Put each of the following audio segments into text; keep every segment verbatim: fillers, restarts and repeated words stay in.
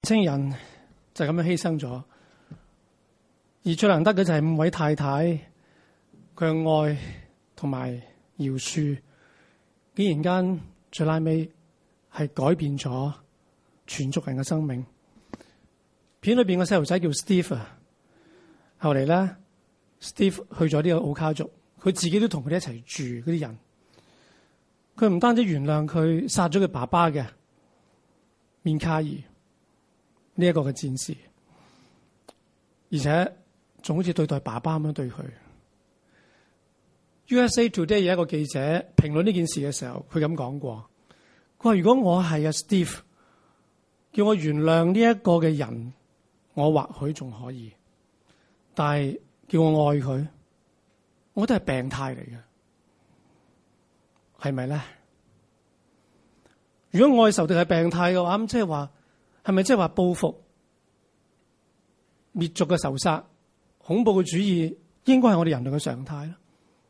青人就咁樣犧牲咗，而最難得嘅就係五位太太佢嘅愛同埋饒恕，竟然間最拉尾係改變咗全族人嘅生命。片裏邊個細路仔叫 Steve 啊，後嚟咧 Steve 去咗呢個奧卡族，佢自己都同佢哋一齊住嗰啲人。佢唔單止原諒佢殺咗佢爸爸嘅面卡爾呢一個嘅戰士，而且仲好似對待爸爸咁樣對佢。U S A Today 有一個記者評論呢件事嘅時候，佢咁講過，佢話如果我係阿 Steve， 叫我原諒呢一個嘅人，我或許仲可以，但係叫我愛佢，我覺得係病態嚟嘅。係咪咧？如果愛仇敵係病態嘅話，咁即係話，係咪即係話報復、滅族嘅仇殺、恐怖嘅主義，應該係我哋人類嘅常態咧？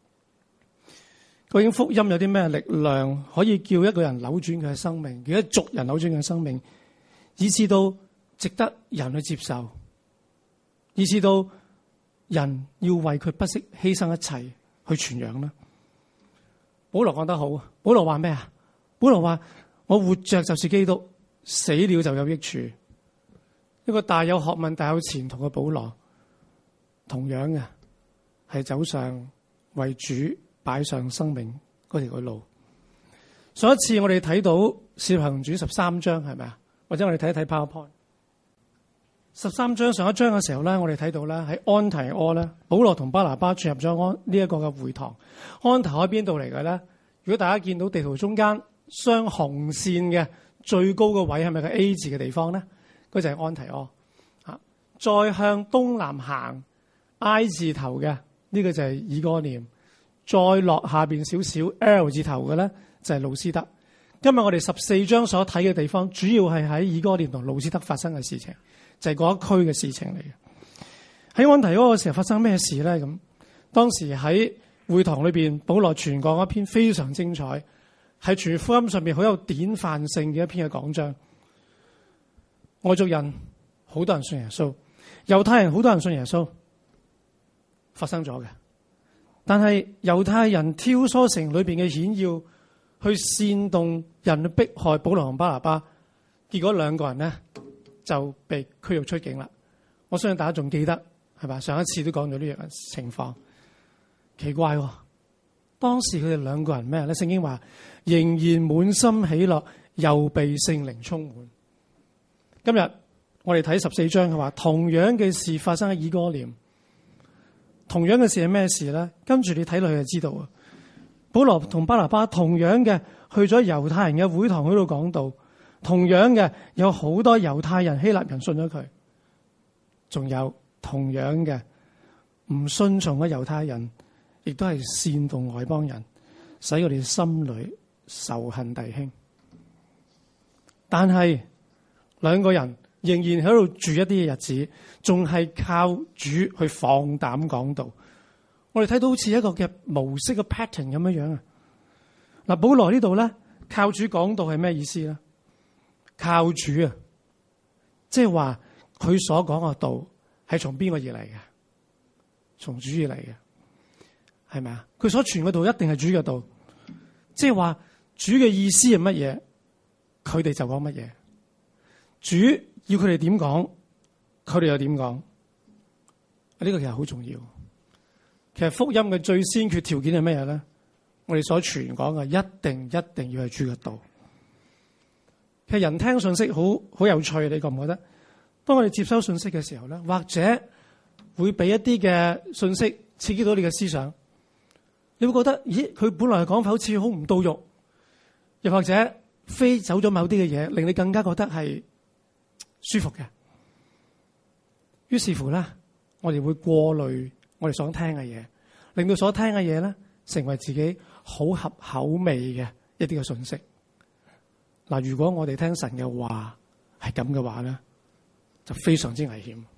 究竟福音有啲咩力量可以叫一個人扭轉佢嘅生命，叫一族人扭轉佢嘅生命，以致到值得人去接受，以致到人要為佢不惜犧牲一切去傳揚呢？保羅講得好，保羅話咩啊？保羅話我活着就是基督，死了就有益處。一個大有學問、大有前途嘅保羅，同樣嘅係走上為主擺上生命嗰條嘅路。上一次我哋睇到《使徒行傳》十三章係咪啊？或者我哋睇一睇 PowerPoint。十三章上一章嘅時候咧，我哋睇到咧喺安提阿咧，保羅同巴拿巴進入咗安呢一個嘅會堂。安提阿喺邊度嚟嘅咧？如果大家見到地圖中間雙紅線嘅最高嘅位係咪個 A 字嘅地方咧？嗰就係安提阿。啊，再向東南行 I 字頭嘅呢個就係以哥念，再落下邊少少 L 字頭嘅咧就係路斯德。今日我哋十四章所睇嘅地方，主要係喺以哥念同路斯德發生嘅事情。就係嗰一區嘅事情嚟嘅。喺安提阿嘅時候發生咩事咧？咁當時喺會堂裏邊，保羅傳講一篇非常精彩，係傳福音上面好有典範性嘅一篇嘅講章。外族人好多人信耶穌，猶太人好多人信耶穌，發生咗嘅。但係猶太人挑唆城裏邊嘅顯要，去煽動人去迫害保羅同巴拿巴，結果兩個人呢，就被驅逐出境啦。我相信大家仲記得係嘛？上一次都講咗呢樣情況。奇怪喎，當時佢哋兩個人咩咧？聖經話仍然滿心喜樂，又被聖靈充滿。今日我哋睇十四章，佢話同樣嘅事發生喺以哥念。同樣嘅事係咩事咧？跟住你睇落去就知道啊。保羅同巴拿巴同樣嘅去咗猶太人嘅會堂嗰度講道。同樣嘅有好多猶太人、希臘人信咗佢，仲有同樣嘅唔順從嘅猶太人，亦都係煽動外邦人，使佢哋心裏仇恨弟兄。但係兩個人仍然喺度住一啲嘅日子，仲係靠主去放膽講道。我哋睇到好似一個嘅模式嘅 pattern 咁樣樣啊。嗱，保羅呢度咧靠主講道係咩意思咧？靠主啊，即係話佢所講嘅道係從邊個而嚟嘅？從主而嚟嘅，係咪啊？佢所傳嘅道一定係主嘅道，即係話主嘅意思係乜嘢，佢哋就講乜嘢。主要佢哋點講，佢哋又點講。呢個其實好重要。其實福音嘅最先決條件係乜嘢咧？我哋所傳講嘅一定一定要係主嘅道。其實人聽信息好好有趣，你覺唔覺得？當我哋接收信息嘅時候咧，或者會俾一啲嘅信息刺激到你嘅思想，你會覺得，咦，佢本來嘅講法好似好唔到肉，又或者飛走咗某啲嘅嘢，令你更加覺得係舒服嘅。於是乎咧，我哋會過濾我哋想聽嘅嘢，令到所聽嘅嘢咧成為自己好合口味嘅一啲嘅信息。嗱，如果我哋聽神嘅話係咁嘅話咧，就非常之危險。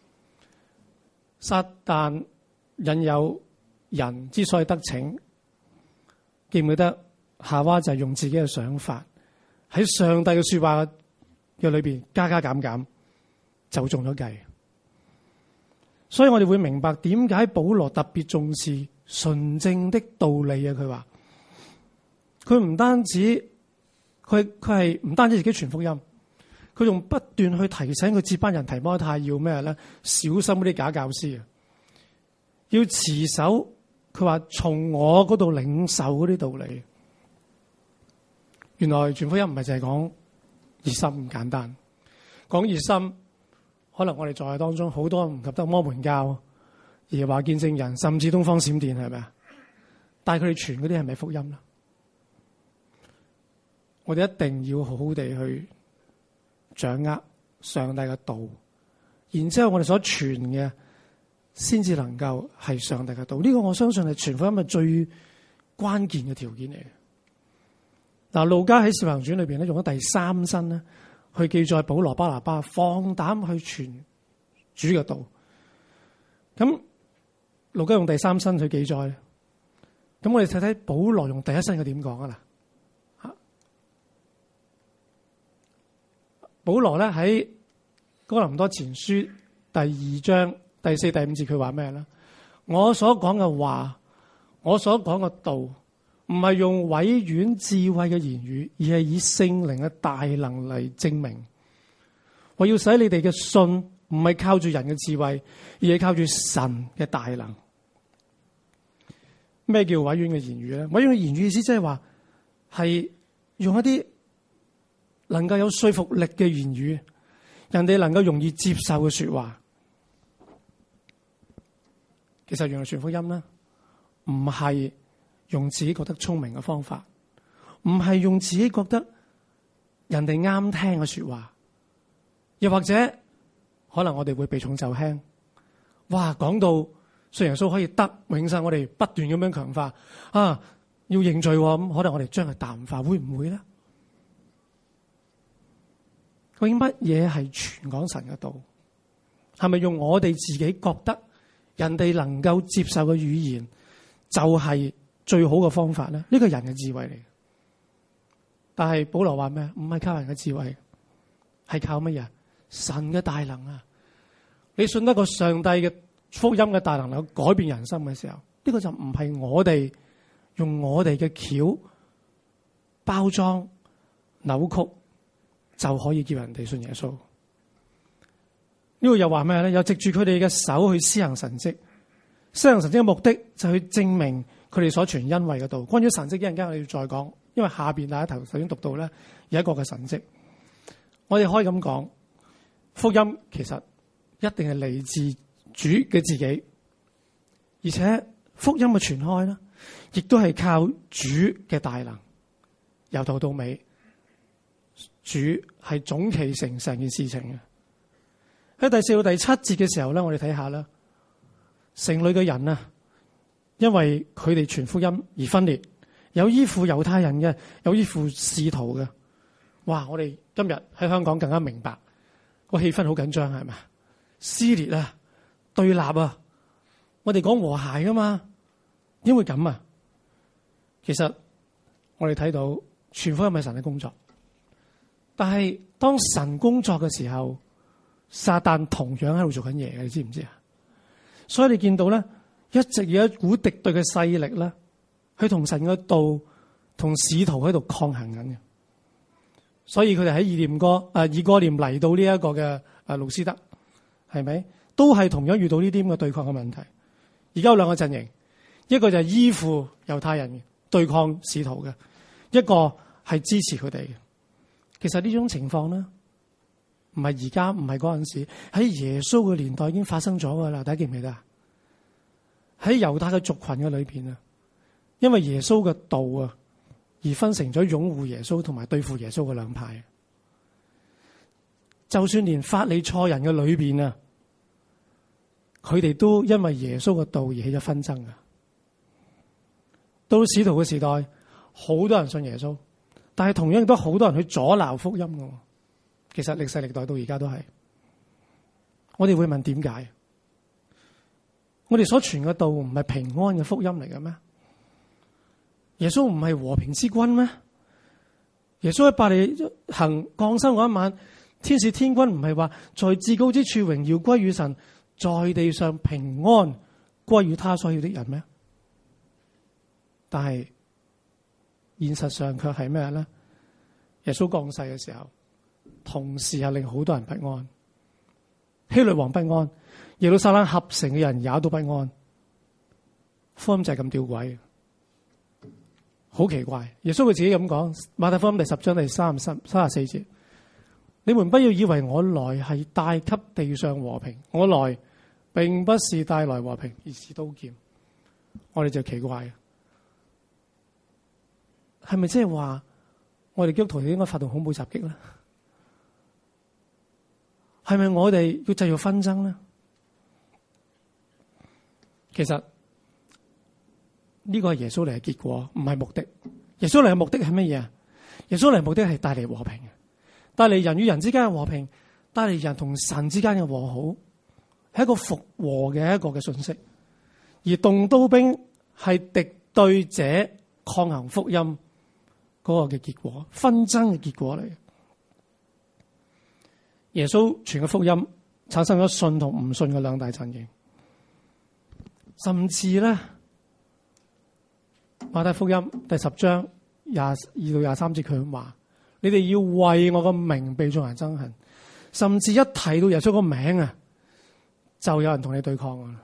撒旦引誘人之所以得逞，記唔記得夏娃就係用自己嘅想法喺上帝嘅說話嘅裏邊加加減減就中咗計。所以我哋會明白點解保羅特別重視純正的道理啊！佢話佢唔單止佢佢係唔單止自己傳福音，佢仲不斷去提醒佢接班人提摩太要咩咧？小心嗰啲假教師啊！要持守佢話從我嗰度領受嗰啲道理。原來傳福音唔係淨係講熱心咁簡單，講熱心。可能我哋在座當中好多唔及得摩門教、耶和華見證人，甚至東方閃電，係咪啊？但係佢哋傳嗰啲係咪福音啦？我哋一定要好好地去掌握上帝嘅道，然之後我哋所傳嘅先至能夠係上帝嘅道。呢個我相信係傳福音嘅最關鍵嘅條件嚟嘅。嗱，路加喺《使徒行傳》裏邊咧用咗第三身咧。去記載保羅巴拿巴放膽去傳主嘅道，咁路加用第三身去記載，咁我哋睇睇保羅用第一身嘅點講啊嗱，保羅咧喺哥林多前書第二章第四、第五節佢話咩咧？我所講嘅話，我所講嘅道。唔係用委婉智慧嘅言語，而係以聖靈嘅大能嚟證明。我要使你哋嘅信唔係靠住人嘅智慧，而係靠住神嘅大能。咩叫委婉嘅言語咧？委婉嘅言語意思即係話係用一啲能夠有說服力嘅言語，人哋能夠容易接受嘅說話。其實原來傳福音咧，唔係用自己覺得聰明嘅方法，唔係用自己覺得人哋啱聽嘅說話，又或者可能我哋會避重就輕。哇，講到信耶穌可以得永生，我哋不斷咁樣強化啊，要認罪咁，可能我哋將佢淡化，會唔會咧？究竟乜嘢係傳講神嘅道？係咪用我哋自己覺得人哋能夠接受嘅語言就係最好嘅方法咧？呢個係人嘅智慧嚟，但係保羅話咩？唔係靠人嘅智慧，係靠乜嘢？神嘅大能啊！你信得過上帝嘅福音嘅大能，能夠改變人生嘅時候，呢個就唔係我哋用我哋嘅橋包裝扭曲就可以叫人哋信耶穌。呢個又話咩咧？又藉住佢哋嘅手去施行神蹟，施行神蹟嘅目的就去證明佢哋所傳恩惠嘅道。關於神蹟，一陣間我哋要再講，因為下邊大家頭頭先讀到咧有一個嘅神蹟，我哋可以咁講，福音其實一定係嚟自主嘅自己，而且福音嘅傳開咧，亦都係靠主嘅大能，由頭到尾，主係總其成成件事情嘅。喺第四到第七節嘅時候咧，我哋睇下啦，城裏嘅人啊，因為佢哋傳福音而分裂，有依附猶太人嘅，有依附使徒嘅。哇！我哋今日喺香港更加明白個氣氛好緊張，係咪？撕裂啊，對立啊，我哋講和諧噶嘛，點會咁啊？其實我哋睇到傳福音係神嘅工作，但係當神工作嘅時候，撒旦同樣喺度做緊嘢嘅，你知唔知啊？所以你見到咧，一直有一股敵對嘅勢力咧，去同神嘅道、同使徒喺度抗衡緊嘅。所以佢哋喺以念哥啊，以哥念嚟到呢一個嘅啊路斯德，係咪都係同樣遇到呢啲咁嘅對抗嘅問題？而家有兩個陣營，一個就係依附猶太人對抗使徒嘅，一個係支持佢哋嘅。其實呢種情況咧，唔係而家，唔係嗰陣時，喺耶穌嘅年代已經發生咗噶啦。大家記唔記得啊？喺猶太嘅族群嘅裏邊啊，因為耶穌嘅道啊，而分成咗擁護耶穌同埋對付耶穌嘅兩派。就算連法利賽人嘅裏邊啊，佢哋都因為耶穌嘅道而起咗紛爭噶。到使徒嘅時代，好多人信耶穌，但係同樣亦都好多人去阻撓福音噶。其實歷世歷代到而家都係，我哋會問點解？我哋所傳嘅道唔係平安嘅福音嚟嘅咩？耶穌唔係和平之君咩？耶穌喺伯利恆降生嗰一晚， 天使天軍唔係話在至高之處榮耀歸於神，在地上平安歸於他所要的人咩？但係現實上卻係咩咧？耶穌降世嘅時候，同時係令好多人不安，希律王不安，耶路撒冷合城嘅人也都不安。福音就係咁吊詭，好奇怪。耶穌佢自己咁講，馬太福音第十章第三十三十四節：你們不要以為我來係帶給地上和平，我來並不是帶來和平，而是刀劍。我哋就奇怪，係咪即係話我哋基督徒應該發動恐怖襲擊咧？係咪我哋要製造紛爭咧？其實呢個係耶穌嚟嘅結果，唔係目的。耶穌嚟嘅目的係乜嘢啊？耶穌嚟嘅目的係帶嚟和平，帶嚟人與人之間嘅和平，帶嚟人同神之間嘅和好，係一個復和嘅一個嘅信息。而動刀兵係敵對者抗衡福音嗰個嘅結果，紛爭嘅結果嚟。耶穌傳嘅福音產生咗信同唔信嘅兩大陣營，甚至咧馬太福音第十章廿二到廿三節佢話：你哋要為我個名被眾人憎恨，甚至一提到耶穌個名啊，就有人同你對抗啊！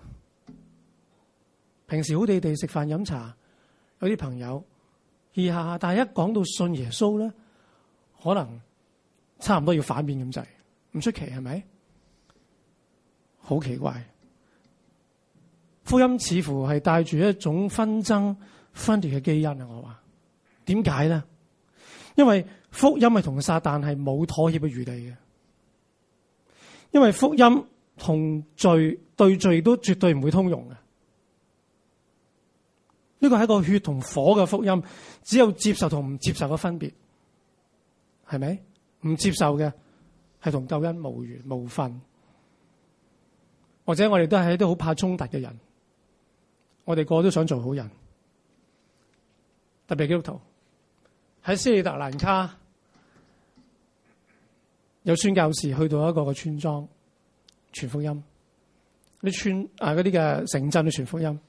平時好地地食飯飲茶，有啲朋友嘻下下，但係一講到信耶穌咧，可能差唔多要反面咁滯，唔出奇係咪？好奇怪，福音似乎係帶住一種紛爭分裂嘅基因啊！我話點解咧？因為福音係同撒旦係冇妥協嘅餘地嘅，因為福音同罪對罪都絕對唔會通用嘅。呢個係一個血同火嘅福音，只有接受同唔接受嘅分別，係咪？唔接受嘅係同救恩無緣無分，或者我哋都係一啲好怕衝突嘅人，我哋個個都想做好人，特別基督徒喺斯里特蘭卡有宣教士去到一個嘅村莊傳福音，啲村啊嗰啲嘅城鎮去傳福音。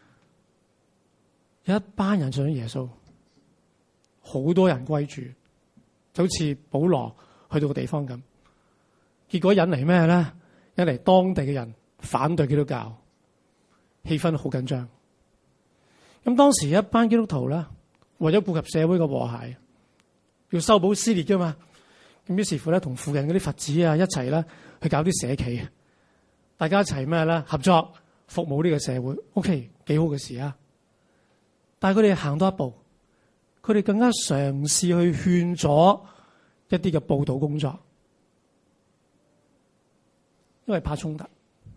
有一班人信咗耶穌，好多人歸主，就好似保羅去到個地方咁。結果引嚟咩咧？引嚟當地嘅人反對基督教，氣氛好緊張。咁當時一班基督徒咧，為咗顧及社會嘅和諧，要修補撕裂噶嘛。咁於是乎咧，同附近嗰啲佛子啊一齊咧去搞啲社企，大家一齊咩咧合作服務呢個社會。OK， 幾好嘅事啊！但係佢哋行多一步，佢哋更加嘗試去勸阻一啲嘅佈道工作，因為怕衝突，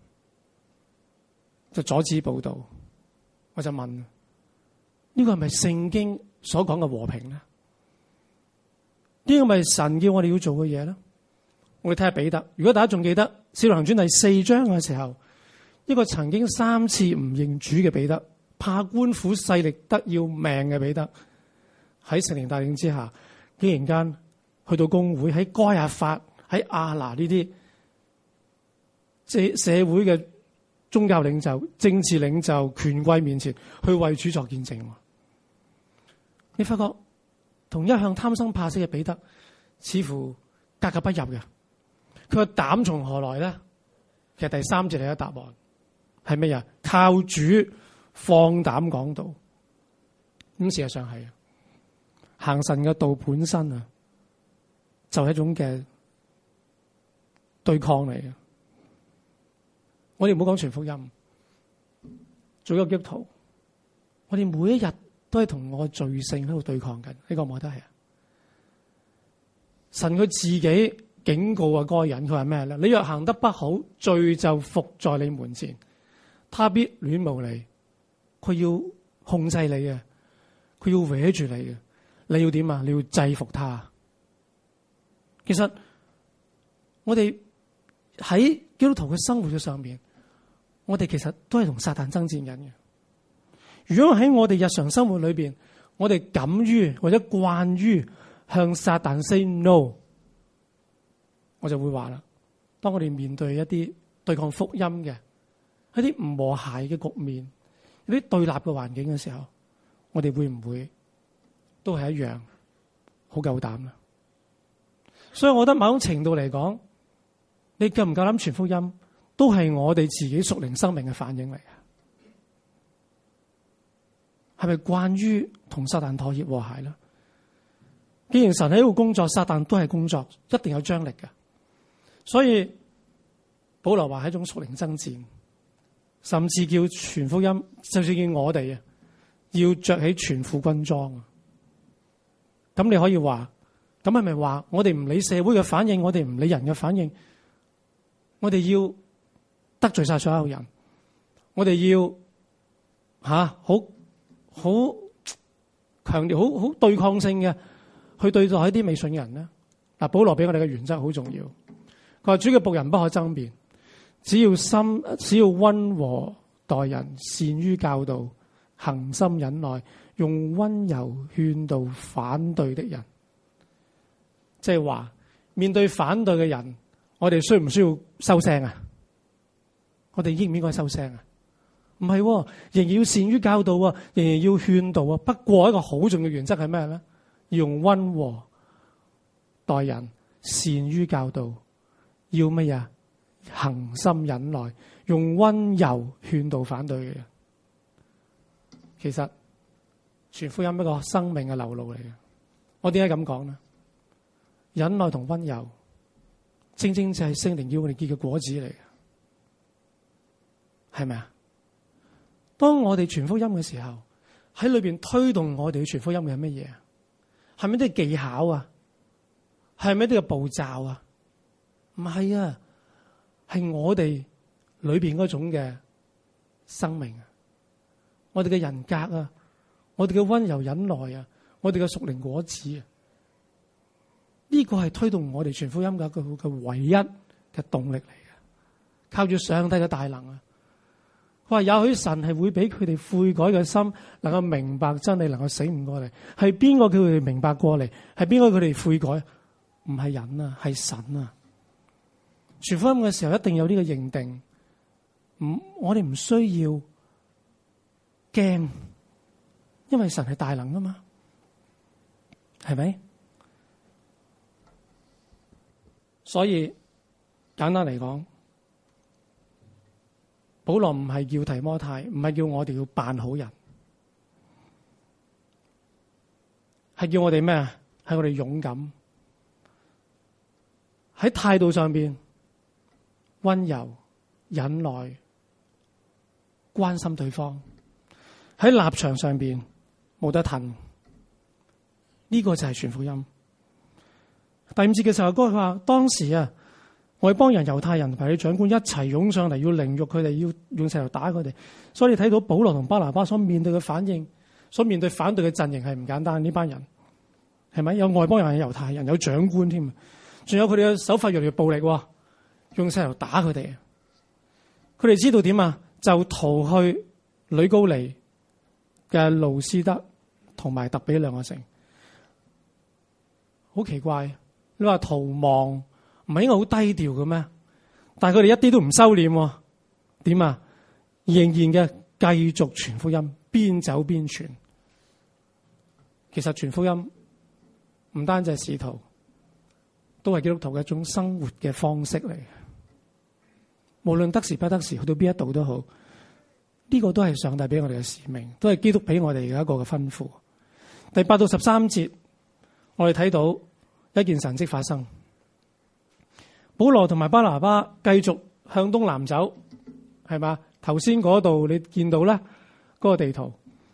就阻止佈道。我就問：呢個係咪聖經所講嘅和平咧？呢個咪神叫我哋要做嘅嘢咧？我哋睇下彼得。如果大家仲記得《使徒行傳》第四章嘅時候，一個曾經三次唔認主嘅彼得，怕官府勢力得要命嘅彼得，喺聖靈帶領之下，竟然間去到公會，喺該亞法、喺亞拿呢啲即係社會嘅宗教領袖、政治領袖、權貴面前去為主作見證。你發覺同一向貪生怕死嘅彼得似乎格格不入嘅，佢個膽從何來咧？其實第三節嚟嘅答案係咩呀？靠主放膽講道。咁事實上係行神嘅道本身啊，就係一種嘅對抗嚟嘅。我哋唔好講傳福音，做一個基督徒，我哋每一日都係同我罪性喺度對抗緊。呢個我覺得係啊。神佢自己警告啊該人，佢話咩咧？你若行得不好，罪就伏在你門前，他必戀慕你。佢要控制你嘅，佢要搲住你嘅，你要點啊？你要制服他。其實我哋喺基督徒嘅生活嘅上面，我哋其實都係同撒旦爭戰緊嘅。如果喺我哋日常生活裏邊，我哋敢於或者慣於向撒旦 say no， 我就會話啦，當我哋面對一啲對抗福音嘅一啲唔和諧嘅局面，一啲對立嘅環境嘅時候，我哋會唔會都係一樣好夠膽啊？所以我覺得某種程度嚟講，你夠唔夠膽傳福音，都係我哋自己屬靈生命嘅反應嚟嘅。係咪慣於同撒旦妥協和諧咧？既然神喺度工作，撒旦都係工作，一定有張力嘅。所以保羅話係一種屬靈爭戰，甚至叫傳福音，就算叫我哋啊，要着起全副軍裝啊。咁你可以話，咁係咪話我哋唔理社會嘅反應，我哋唔理人嘅反應，我哋要得罪晒所有人，我哋要吓好好強調，好好對抗性嘅去對待一啲未信嘅人咧？嗱，保羅俾我哋嘅原則好重要。佢話主嘅僕人不可爭辯，只要心，只要溫和待人，善於教導，恒心忍耐，用溫柔勸導反對的人。即係話面對反對嘅人，我哋需唔需要收聲啊？我哋應唔應該收聲啊？唔係，仍然要善於教導啊，仍然要勸導啊。不過一個好重要嘅原則係咩咧？要用溫和待人，善於教導，要乜嘢？恒心忍耐，用溫柔勸導反對嘅人。其實傳福音一個生命嘅流露嚟嘅。我點解咁講呢？忍耐同溫柔，正正就係聖靈要我哋結嘅果子嚟嘅，係咪啊？當我哋傳福音嘅時候，喺裏邊推動我哋去傳福音嘅係乜嘢？係咪啲技巧啊？係咪啲嘅步驟啊？唔係啊，係我哋裏邊嗰種嘅生命啊，我哋嘅人格啊，我哋嘅溫柔忍耐啊，我哋嘅屬靈果子啊，呢個係推動我哋傳福音嘅一個嘅唯一嘅動力嚟嘅，靠住上帝嘅大能啊！佢話也許神係會俾佢哋悔改嘅心，能夠明白真理，能夠醒悟過嚟。係邊個叫佢哋明白過嚟？係邊個佢哋悔改？唔係人啊，係神啊！傳福音嘅時候一定有呢個認定，唔，我哋唔需要驚，因為神係大能啊嘛，係咪？所以簡單嚟講，保羅唔係叫提摩太，唔係叫我哋要扮好人，係叫我哋咩啊？係我哋勇敢，喺態度上邊溫柔、忍耐、關心對方；喺立場上邊冇得褪。呢個就係傳福音。第五節嘅時候，哥佢話當時啊，外邦人、猶太人同埋啲長官一齊湧上嚟，要凌辱佢哋，要用石頭打佢哋。所以你睇到保羅同巴拿巴所面對嘅反應，所面對反對嘅陣營係唔簡單。呢班人係咪有外邦人、有猶太人、有長官添？仲有佢哋嘅手法越嚟越暴力，用石頭打佢哋。佢哋知道點啊？就逃去呂高尼嘅路斯德同埋特比兩個城。好奇怪。你話逃亡唔係應該好低調嘅咩？但係佢哋一啲都唔收斂，點啊？仍然嘅繼續傳福音，邊走邊傳。其實傳福音唔單止係使徒，都係基督徒嘅一種生活嘅方式嚟。無論得時不得時，去到邊一度都好，呢個都係上帝俾我哋嘅使命，都係基督俾我哋嘅一個嘅吩咐。第八到十三節，我哋睇到一件神蹟發生，保羅同埋巴拿巴繼續向東南走，係嘛？頭先嗰度你見到咧，嗰個地圖，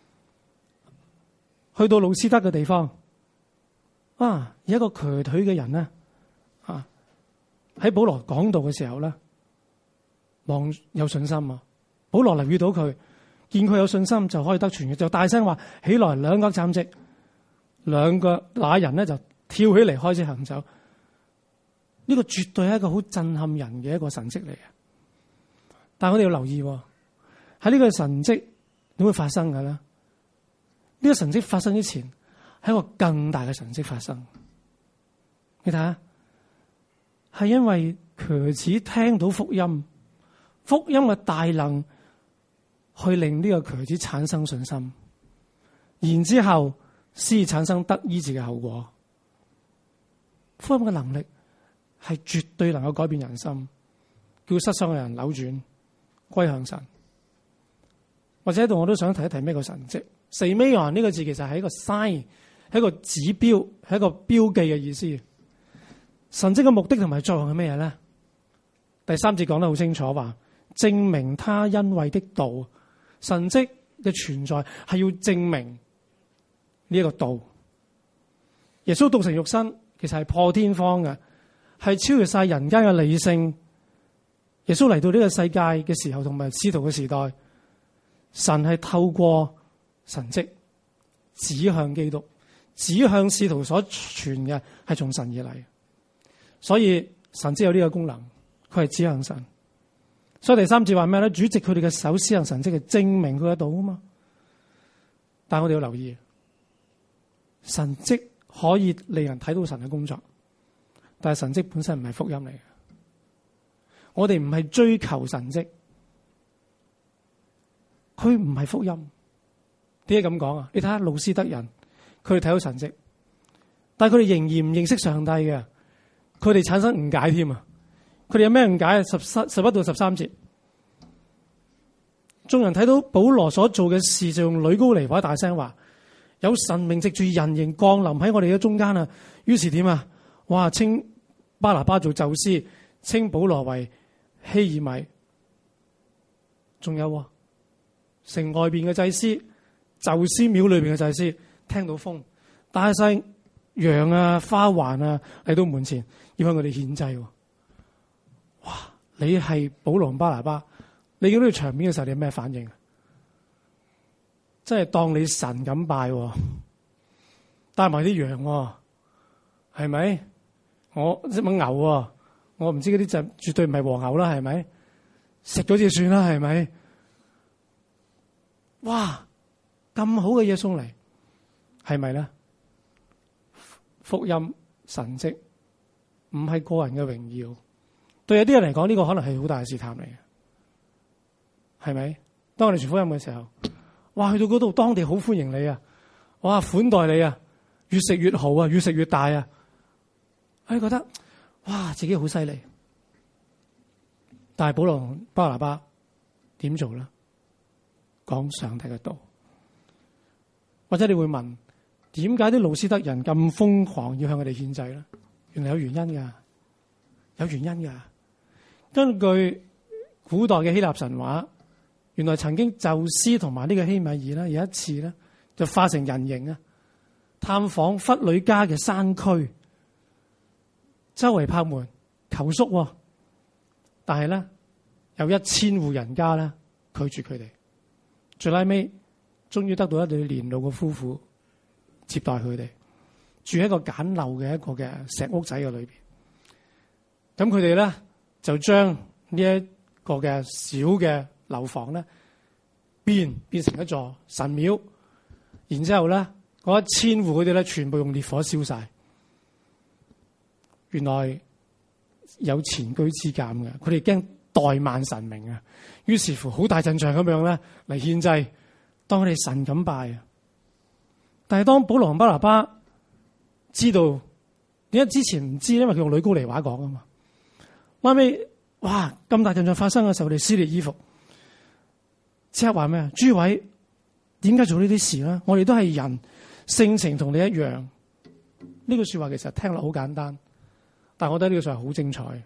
去到路斯德嘅地方，啊，有一個瘸腿嘅人咧，啊，喺保羅講道嘅時候咧，望有信心啊！保羅留意到佢，見佢有信心就可以得傳嘅，就大聲話：起來，兩腳站直，兩個那人咧就跳起嚟開始行走。呢個絕對係一個好震撼人嘅一個神蹟嚟嘅。但係我哋要留意喺呢個神蹟點會發生嘅咧？呢個神蹟發生之前，係一個更大嘅神蹟發生。你睇下係因為瘸子聽到福音，福音嘅大能去令呢個瘸子產生信心，然之後先產生得醫治嘅後果。福音嘅能力係絕對能夠改變人心，叫失喪嘅人扭轉歸向神。或者喺度我都想提一提咩個神蹟。Semeion呢個字其實係一個 sign， 係一個指標，係一個標記嘅意思。神蹟嘅目的同埋作用係咩嘢咧？第三節講得好清楚，話證明他恩惠的道。神蹟嘅存在係要證明呢一個道。耶穌道成肉身，其實係破天荒嘅，係超越晒人間嘅理性。耶穌嚟到呢個世界嘅時候，同埋使徒嘅時代，神係透過神蹟指向基督，指向使徒所傳嘅係從神而嚟。所以神只有呢個功能，佢係指向神。所以第三節話咩咧？主藉佢哋嘅手施行神蹟，係證明佢嘅道啊嘛。但係我哋要留意，神蹟可以令人睇到神嘅工作，但係神蹟本身唔係福音嚟嘅。我哋唔係追求神蹟，佢唔係福音。點解咁講啊？你睇下路斯德人，佢哋睇到神蹟，但係佢哋仍然唔認識上帝嘅，佢哋產生誤解添啊！佢哋有咩誤解？十三十一到十三節，眾人睇到保羅所做嘅事，就用呂高尼話大聲話：有神明藉住人形降臨喺我哋嘅中間啊！於是點啊？哇！稱巴拿巴做宙斯，稱保羅為希爾米。仲有城外邊嘅祭司，宙斯廟裏邊嘅祭司，聽到風，帶晒羊啊、花環啊嚟到門前，要向佢哋獻祭。哇！你係保羅巴拿巴，你見到呢個場面嘅時候，你有咩反應啊？真係當你神咁拜，帶埋啲羊，係咪？我隻隻牛，我唔知嗰啲就絕對唔係和牛啦，係咪？食咗就算啦，係咪？哇！咁好嘅嘢送嚟，係咪咧？福音神蹟唔係個人嘅榮耀，對有啲人嚟講，呢個可能係好大嘅試探嚟嘅，係咪？當我哋傳福音嘅時候，哇！去到嗰度，當地好歡迎你啊，哇！款待你啊，越食越好啊，越食越大啊，你覺得哇，自己好犀利。但係保羅巴拿巴點做咧？講上帝嘅道。或者你會問，點解啲路斯德人咁瘋狂要向佢哋獻祭咧？原來有原因噶，有原因噶。根據古代嘅希臘神話，原來曾經宙斯同埋呢個希米爾咧，有一次咧就化成人形啊，探訪弗呂家嘅山區，周圍拍門求宿，但係咧有一千戶人家咧拒絕佢哋，最拉尾終於得到一對年老嘅夫婦接待佢哋，住喺一個簡陋嘅一個嘅石屋仔嘅裏邊。咁佢哋咧就將呢一個嘅小嘅樓房咧變變成一座神廟，然之後咧嗰一千戶佢哋咧全部用烈火燒晒。原來有前居之鑑嘅，佢哋驚怠慢神明啊，於是乎好大陣仗咁樣咧嚟獻祭，當佢哋神咁拜啊。但係當保羅同巴拿巴知道點解之前唔知，因為佢用呂高尼話講啊嘛。後尾哇咁大陣仗發生嘅時候，佢哋撕裂衣服，即刻話咩啊？諸位點解做呢啲事咧？我哋都係人，性情同你一樣。呢句說話其實聽落好簡單，但係我覺得呢句說話好精彩，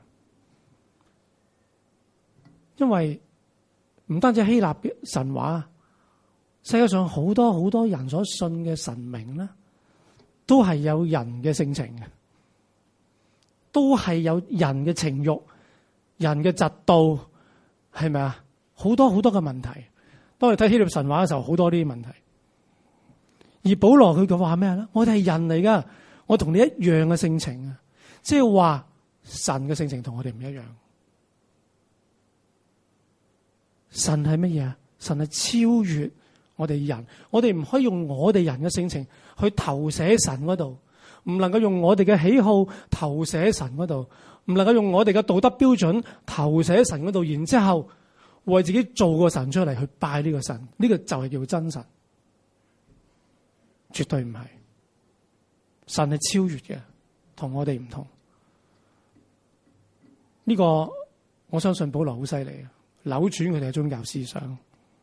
因為唔單止希臘嘅神話，世界上好多好多人所信嘅神明咧，都係有人嘅性情嘅，都係有人嘅情慾、人嘅嫉妒，係咪啊？好多好多嘅問題。當你睇希臘神話嘅時候，好多呢啲問題。而保羅佢講話咩咧？我哋係人嚟噶，我同你一樣嘅性情啊，即係話神嘅性情同我哋唔一樣。神係乜嘢啊？神係超越我哋人，我哋唔可以用我哋人嘅性情去投射神嗰度，唔能夠用我哋嘅喜好投射神嗰度，唔唔能夠用我哋嘅道德標準投射喺神嗰度，然之後為自己做個神出嚟去拜呢個神，呢個就係叫真神，絕對唔係。神係超越嘅，同我哋唔同。呢個我相信保羅好犀利，扭轉佢哋嘅宗教思想。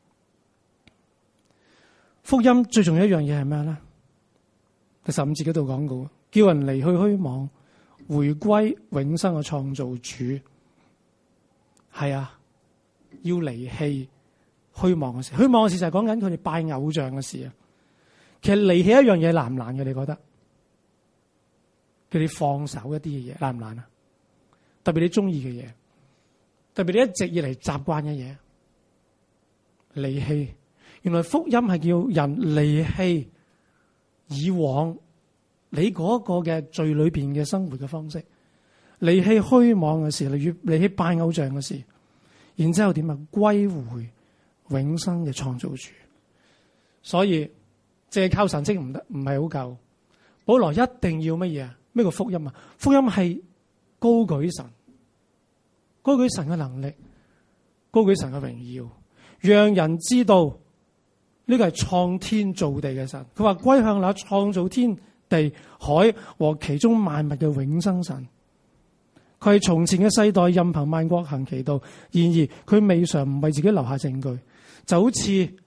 福音最重要一樣嘢係咩咧？第十五節嗰度講過，叫人離去虛妄，回歸永生嘅創造主。係啊，要離棄虛妄嘅事。虛妄嘅事就係講緊佢哋拜偶像嘅事啊。其實離棄一樣嘢難唔難嘅？你覺得？叫你放手一啲嘅嘢難唔難啊？特別你中意嘅嘢，特別你一直以嚟習慣嘅嘢，離棄。原來福音係叫人離棄以往你嗰個嘅罪裏邊嘅生活嘅方式，離棄虛妄嘅事，離離棄拜偶像嘅事，然之後點啊？歸回永生嘅創造主。所以淨係靠神蹟唔得，唔係好夠。保羅一定要乜嘢啊？咩叫福音啊？福音係高舉神，高舉神嘅能力，高舉神嘅榮耀，讓人知道呢個係創天造地嘅神。佢話歸向那創造天地海和其中萬物嘅永生神。佢係從前嘅世代任憑萬國行其道，然而佢未嘗唔為自己留下證據，就好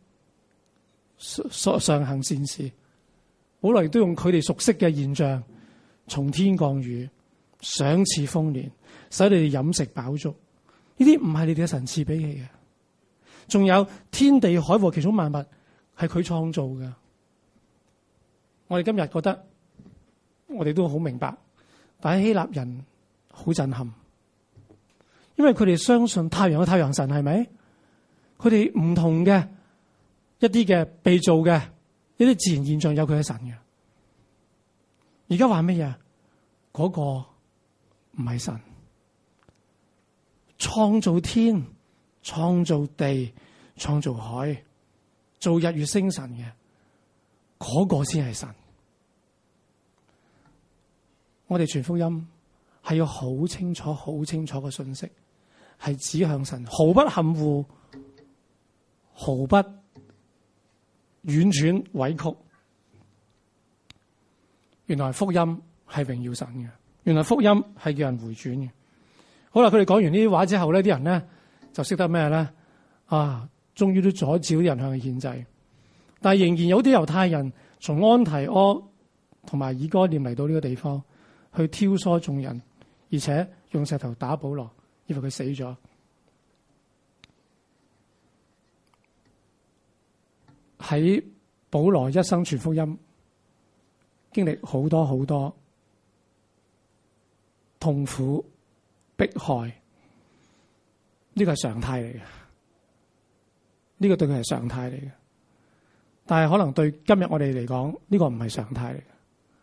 似常行善事。保羅亦都用佢哋熟悉嘅現象，從天降雨，賞賜豐年，使你哋飲食飽足。呢啲唔係你哋嘅神賜俾你嘅，仲有天地海和其中萬物係佢創造嘅。我哋今日覺得我哋都好明白，但係希臘人好震撼，因為佢哋相信太陽嘅太陽神係咪？佢哋唔同嘅一啲嘅被造嘅一啲自然現象有佢嘅神嘅。而家話乜嘢？嗰個唔係神，創造天、創造地、創造海、做日月星辰嘅嗰個先係神。我哋傳福音係要好清楚、好清楚嘅信息，係指向神，毫不含糊，毫不婉轉委曲。原來福音係榮耀神嘅，原來福音係叫人回轉嘅。好啦，佢哋講完呢啲話之後咧，啲人咧就識得咩咧？啊，終於都阻止啲人向佢獻祭，但係仍然有啲猶太人從安提阿同埋以哥念嚟到呢個地方，去挑唆眾人，而且用石頭打保羅，以為佢死咗。喺保羅一生傳福音，經歷好多好多痛苦迫害，呢個係常態嚟嘅，呢個對佢係常態嚟嘅。但係可能對今日我哋嚟講，呢個唔係常態嚟嘅。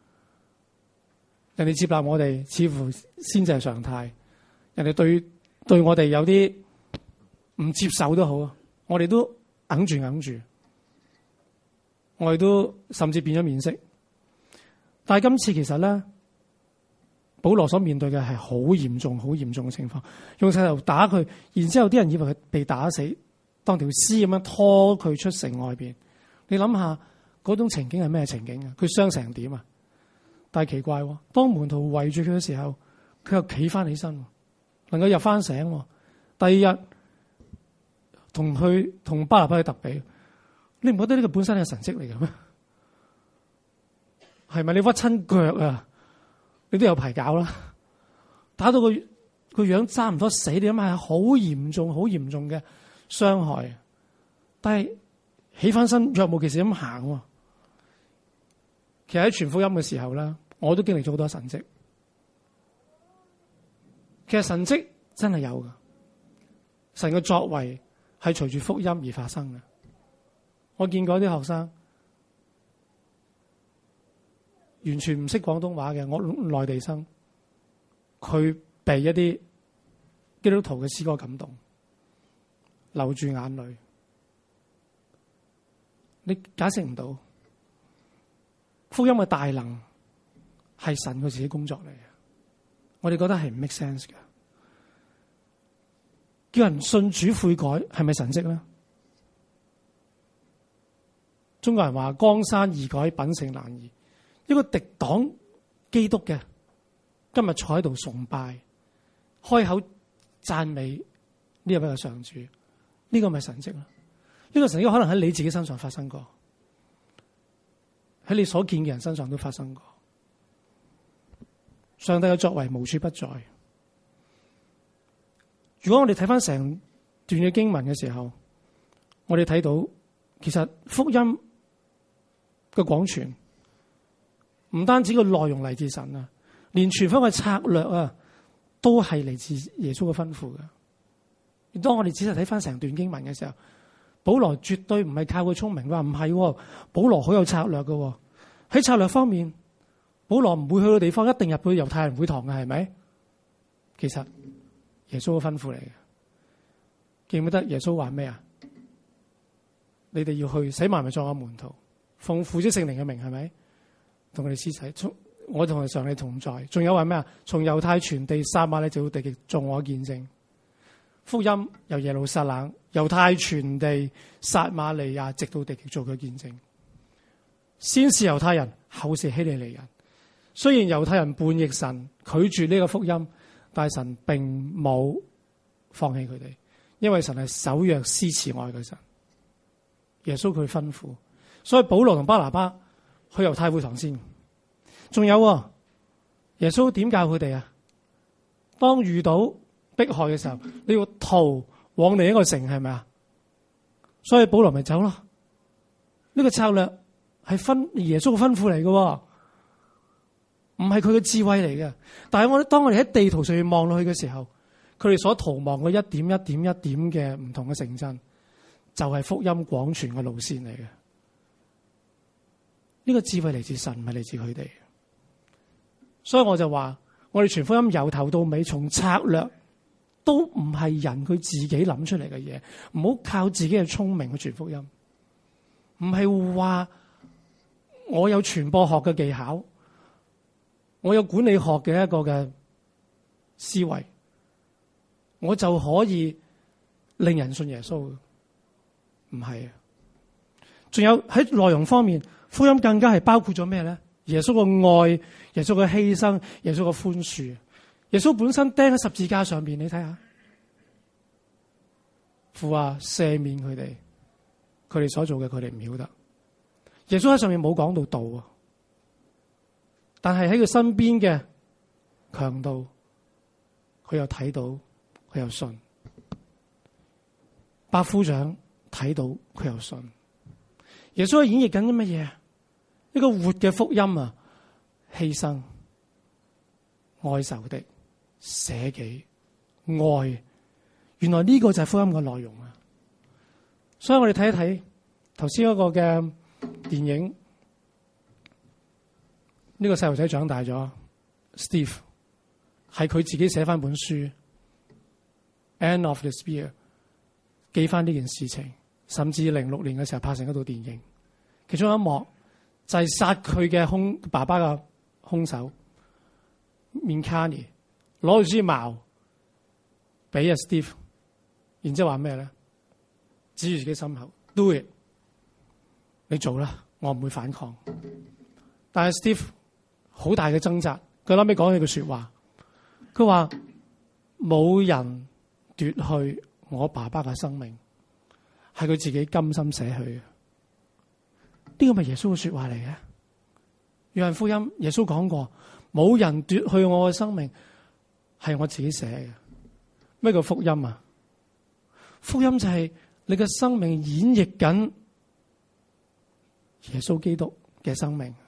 人哋接納我哋，似乎先至係常態。人哋對對我哋有啲唔接受都好，我哋都硬住硬住，我哋都甚至變咗面色。但係今次其實咧，保羅所面對嘅係好嚴重、好嚴重嘅情況，用石頭打佢，然之後啲人以為佢被打死，當條屍咁樣拖佢出城外邊。你諗下嗰種情景係咩情景啊？佢傷成點啊？但係奇怪，當門徒圍住佢嘅時候，佢又企翻起身，能夠入翻醒。第二日同佢同巴拿巴去特比，你唔覺得呢個本身係神蹟嚟嘅咩？係咪你屈親腳啊？你都有排搞啦，打到個個樣差唔多死，你諗下係好嚴重、好嚴重嘅傷害。但係起翻身若無其事咁行。其實喺傳福音嘅時候咧，我都經歷咗好多神蹟。其實神蹟真係有噶，神嘅作為係隨住福音而發生嘅。我見過啲學生完全唔識廣東話嘅，我內地生，佢被一啲基督徒嘅詩歌感動，流住眼淚，你解釋唔到。福音嘅大能係神佢自己工作嚟嘅， 我哋覺得係唔 make sense 嘅。叫人信主悔改係咪神蹟咧？中國人話江山易改，品性難移。一個敵擋基督嘅，今日坐喺度崇拜，開口讚美呢一位嘅上主，呢個咪神蹟啦？呢個神蹟可能喺你自己身上發生過，喺你所見嘅人身上都發生過。上帝嘅作為無處不在。如果我哋睇翻成段嘅經文嘅時候，我哋睇到其實福音嘅廣傳唔單止個內容嚟自神啊，連傳福音嘅策略啊都係嚟自耶穌嘅吩咐嘅。而當我哋仔細睇翻成段經文嘅時候，保羅絕對唔係靠佢聰明，話唔係，保羅好有策略嘅。喺策略方面，保羅唔會去到地方一定入去猶太人會堂嘅，係咪？其實耶穌嘅吩咐嚟嘅，記唔記得耶穌話咩啊？你哋要去使萬民作我門徒，奉父子聖靈嘅名，係咪？同佢哋施洗，我同上帝同在。仲有話咩啊？從猶太傳地撒瑪利直到地極，做我見證。福音由耶路撒冷、猶太傳地、撒瑪利亞直到地極，做佢見證。先是猶太人，後是希利尼人。雖然猶太人叛逆神，拒絕呢個福音，但係神並冇放棄佢哋，因為神係守約施慈愛嘅神。耶穌佢吩咐，所以保羅同巴拿巴去猶太會堂先。仲有耶穌點教佢哋啊？當遇到迫害嘅時候，你要逃往另一個城，係咪啊？所以保羅咪走咯。呢個策略係分耶穌嘅吩咐嚟嘅，唔係佢嘅智慧嚟嘅。但係我當我哋喺地圖上面望落去嘅時候，佢哋所逃亡嘅一點一點一點嘅唔同嘅城鎮，就係福音廣傳嘅路線嚟嘅。呢個智慧嚟自神，唔係嚟自佢哋。所以我就話，我哋傳福音由頭到尾，從策略都唔係人佢自己諗出嚟嘅嘢，唔好靠自己嘅聰明去傳福音。唔係話我有傳播學嘅技巧，我有管理學嘅一個嘅思維，我就可以令人信耶穌。唔係啊，仲有喺內容方面，福音更加係包括咗咩咧？耶穌嘅愛，耶穌嘅犧牲，耶穌嘅寬恕。耶穌本身釘喺十字架上邊，你睇下，父啊，赦免佢哋，佢哋所做嘅，佢哋唔曉得。耶穌喺上面冇講到道啊，但係喺佢身邊嘅強盜，佢又睇到，佢又信。百夫長睇到，佢又信。耶穌係演繹緊啲乜嘢？一個活嘅福音啊，犧牲、愛仇敵、捨己、愛，原來呢個就係福音嘅內容啊！所以我哋睇一睇頭先嗰個嘅電影，呢個細路仔長大咗 ，Steve 係佢自己寫翻本書 ，End of the Spear， 記翻呢件事情，甚至零六年嘅時候拍成一套電影，其中一幕就係殺佢嘅兇爸爸嘅兇手 Minkani 攞住支矛俾阿 Steve， 然之後話咩咧？指住自己心口 ，Do it， 你做啦，我唔會反抗。但係 Steve 好大嘅掙扎，佢後尾講咗句說話，佢話冇人奪去我爸爸嘅生命，係佢自己甘心捨去嘅。呢個咪耶穌嘅說話嚟嘅？約翰福音耶穌講過，冇人奪去我嘅生命，係我自己捨嘅。咩叫福音啊？福音就係你嘅生命演繹緊耶穌基督嘅生命，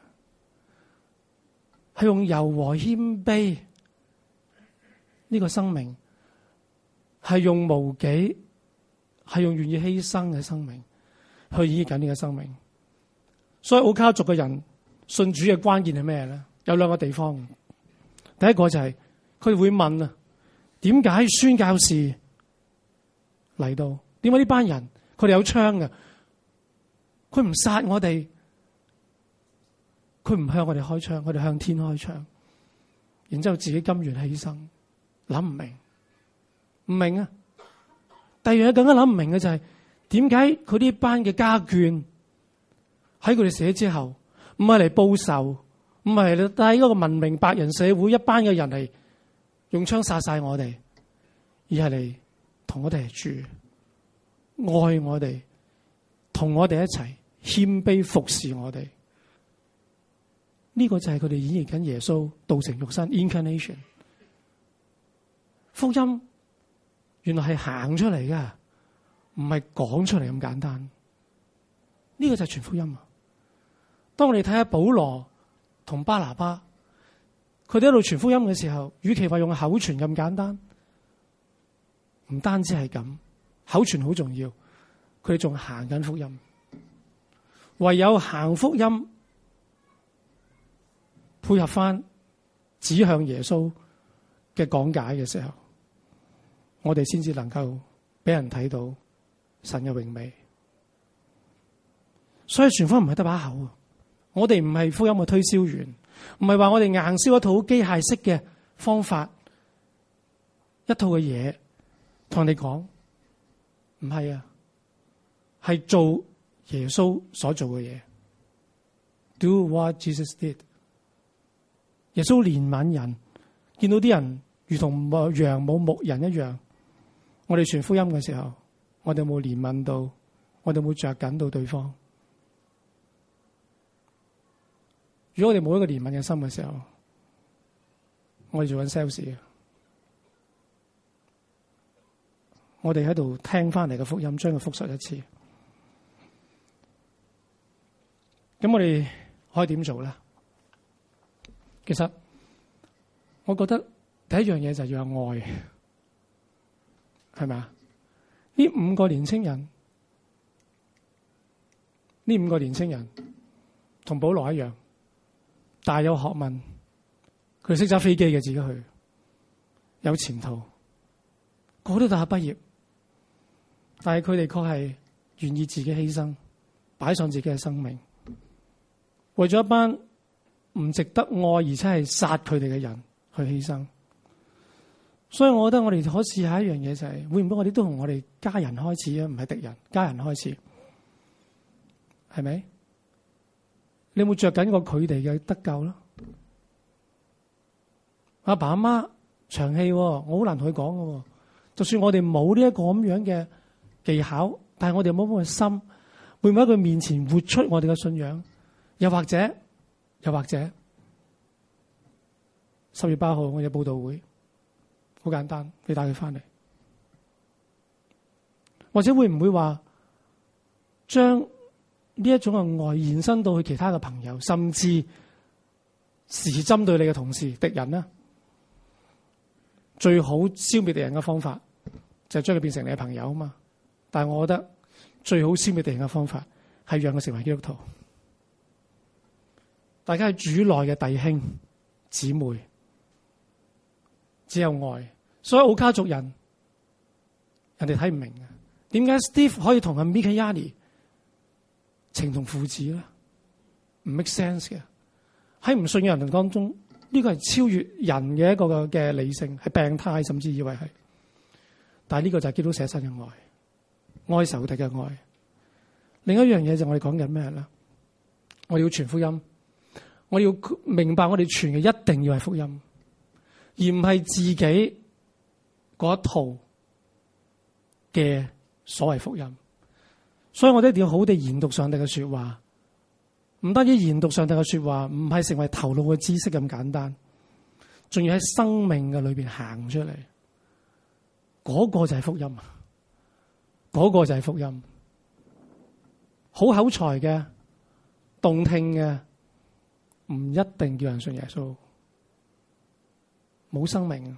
係用柔和謙卑呢個生命，係用無己，係用願意犧牲嘅生命去演繹緊呢個生命。所以奧卡族嘅人信主嘅關鍵係咩咧？有兩個地方。第一個就係佢會問啊，點解宣教士嚟到？點解呢班人佢哋有槍嘅？佢唔殺我哋，佢唔向我哋開槍，佢哋向天開槍。 然之後自己甘願犧牲，諗唔明，唔明啊！第二樣嘢更加諗唔明嘅就係點解佢呢班嘅家眷喺佢哋死之後，唔係嚟報仇，唔係嚟帶嗰個文明白人社會一班嘅人嚟用槍殺晒我哋，而係嚟同我哋住，愛我哋，同我哋一齊謙卑服侍我哋。呢、這個就係佢哋演繹緊耶穌道成肉身 incarnation。福音原來係行出嚟噶，唔係講出嚟咁簡單。呢、這個就係全福音啊！當我哋睇下保羅同巴拿巴，佢哋喺度傳福音嘅時候，與其話用口傳咁簡單，唔單止係咁，口傳好重要，佢哋仲行緊福音。唯有行福音，配合翻指向耶穌嘅講解嘅時候，我哋先至能夠俾人睇到神嘅榮美。所以傳福音唔係得把口，我哋唔係福音嘅推銷員，唔係話我哋硬銷一套機械式嘅方法，一套嘅嘢同你講，唔係啊，係做耶穌所做嘅嘢。Do what Jesus did。耶穌憐憫人，見到啲人如同羊冇牧人一樣。我哋傳福音嘅時候，我哋有冇憐憫到？我哋有冇着緊到對方？如果我哋冇一個憐憫嘅心嘅時候，我哋做緊 sales 嘅。我哋喺度聽翻嚟嘅福音，將佢複述一次。咁我哋可以點做咧？其實我覺得第一樣嘢就係要有愛，係咪啊？呢五個年青人，呢五個年青人同保羅一樣，大有學問，佢哋識揸飛機嘅，自己去有前途，個個都大學畢業，但係佢哋確係願意自己犧牲，擺上自己嘅生命，為咗一班唔值得愛而且係殺佢哋嘅人去犧牲。所以我覺得我哋可試下一樣嘢，就係會唔會我哋都同我哋家人開始啊？唔係敵人，家人開始，係咪？你有冇着緊過佢哋嘅得救啦？阿爸阿媽長氣，我好難同佢講㗎。就算我哋冇呢一個咁樣嘅技巧，但係我哋有冇咁嘅心，會唔會喺佢面前活出我哋嘅信仰？又或者，又或者，十月八號我哋報道會，好簡單，你帶佢翻嚟，或者會唔會話將呢一種嘅愛延伸到去其他嘅朋友，甚至時針對你嘅同事、敵人呢？最好消滅敵人嘅方法就係將佢變成你嘅朋友啊嘛。但係我覺得最好消滅敵人嘅方法係讓佢成為基督徒。大家係主內嘅弟兄姊妹，只有愛。所以奧家族人，人哋睇唔明嘅，點解 Steve 可以同阿 Mikaeli 情同父子咧？唔 make sense 嘅。喺唔信嘅人當中，呢個係超越人嘅一個嘅理性，係病態，甚至以為係。但係呢個就係基督捨身嘅愛，愛仇敵嘅愛。另一樣嘢就係我哋講緊咩咧？我哋要傳福音，我要明白我哋傳嘅一定要係福音，而唔係自己嗰一套嘅所謂福音。所以我哋一定要好地研讀上帝嘅說話。唔單止研讀上帝嘅說話，唔係成為頭腦嘅知識咁簡單，仲要喺生命嘅裏邊行出嚟，嗰個就係福音啊！嗰個就係福音，好口才嘅、動聽嘅，唔一定叫人信耶穌，冇生命。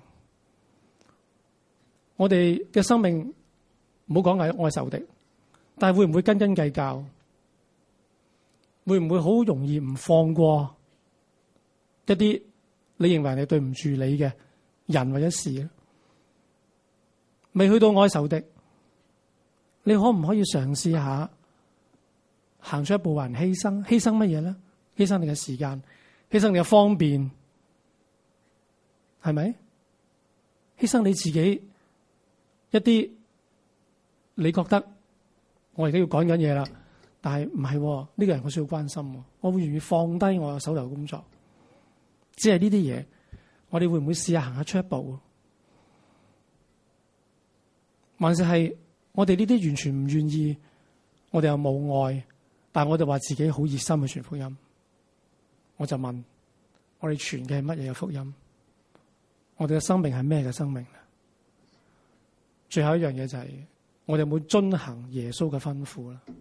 我哋嘅生命唔好講係愛仇敵，但係會唔會斤斤計較？會唔會好容易唔放過一啲你認為你對唔住你嘅人或者事咧？未去到愛仇敵，你可唔可以嘗試下行出一步，還犧牲？犧牲乜嘢咧？犧牲你嘅時間，犧牲你嘅方便， 係咪？犧牲你自己一啲，你覺得我而家要趕緊嘢啦，但係唔係呢個人我需要關心，我會願意放低我手頭工作，只係呢啲嘢，我哋會唔會試下行下出一步？還是係我哋呢啲完全唔願意，我哋又冇愛，但係我哋話自己好熱心去傳福音。我就問，我哋傳嘅係乜嘢嘅福音？我哋嘅生命係咩嘅生命咧？最後一樣嘢就係、是、我哋有冇遵行耶穌嘅吩咐啦？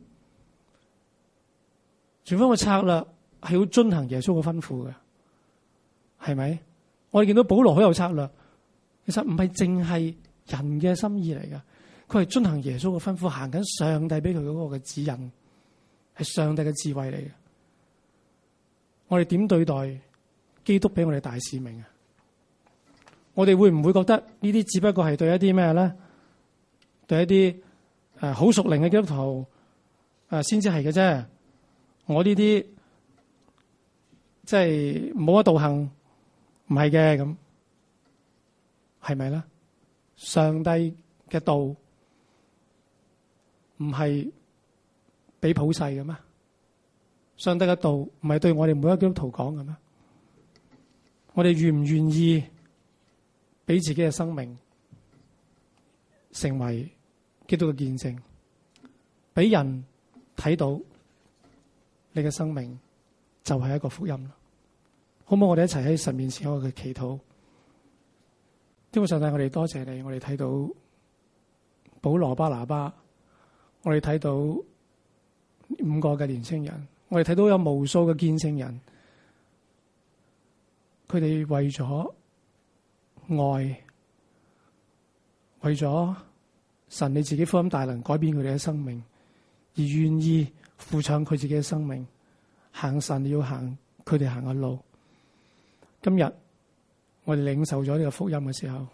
傳福音嘅策略係要遵行耶穌嘅吩咐嘅，係咪？我哋見到保羅好有策略，其實唔係淨係人嘅心意嚟嘅，佢係遵行耶穌嘅吩咐，行緊上帝俾佢嗰個嘅指引，係上帝嘅智慧嚟嘅。我哋點對待基督俾我哋大使命啊？我哋會唔會覺得呢啲只不過係對一啲咩咧？對一啲誒好屬靈嘅基督徒誒先至係嘅啫。我呢啲即係冇乜道行，唔係嘅咁，係咪咧？上帝嘅道唔係俾普世嘅咩？上帝嘅道唔係對我哋每一個基督徒講嘅咩？我哋願唔願意俾自己嘅生命成為基督嘅見證，俾人睇到你嘅生命就係一個福音？好唔好？我哋一齊喺神面前我嘅祈禱。天父上帝，我哋多謝你，我哋睇到保羅巴拿巴，我哋睇到五個嘅年青人，我哋睇到有無數嘅見證人，佢哋為咗愛，為咗神你自己福音大能改變佢哋嘅生命，而願意付上佢自己嘅生命，行神要行佢哋行嘅路。今日我哋領受咗呢個福音嘅時候，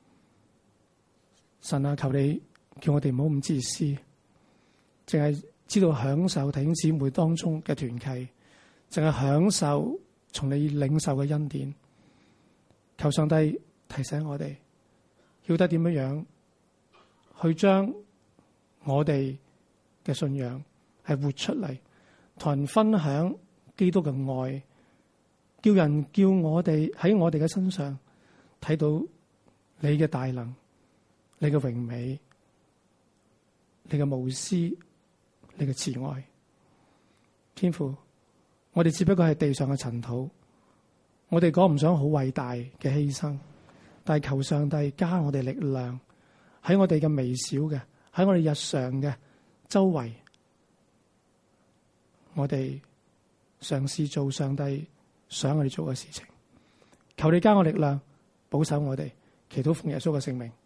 神啊，求你叫我哋唔好咁自私，淨係知道享受弟兄姊妹當中嘅團契，淨係享受從你領受嘅恩典。求上帝提醒我哋，曉得點樣樣去將我哋嘅信仰係活出嚟，同人分享基督嘅愛，叫人叫我哋喺我哋嘅身上睇到你嘅大能，你嘅榮美，你嘅無私，你嘅慈愛。天父，我哋只不過係地上嘅塵土，我哋講唔上好偉大嘅犧牲，但係求上帝加我哋力量，喺我哋嘅微小嘅，喺我哋日常嘅周圍，我哋嘗試做上帝想我哋做嘅事情。求你加我力量，保守我哋，祈禱奉耶穌嘅聖名。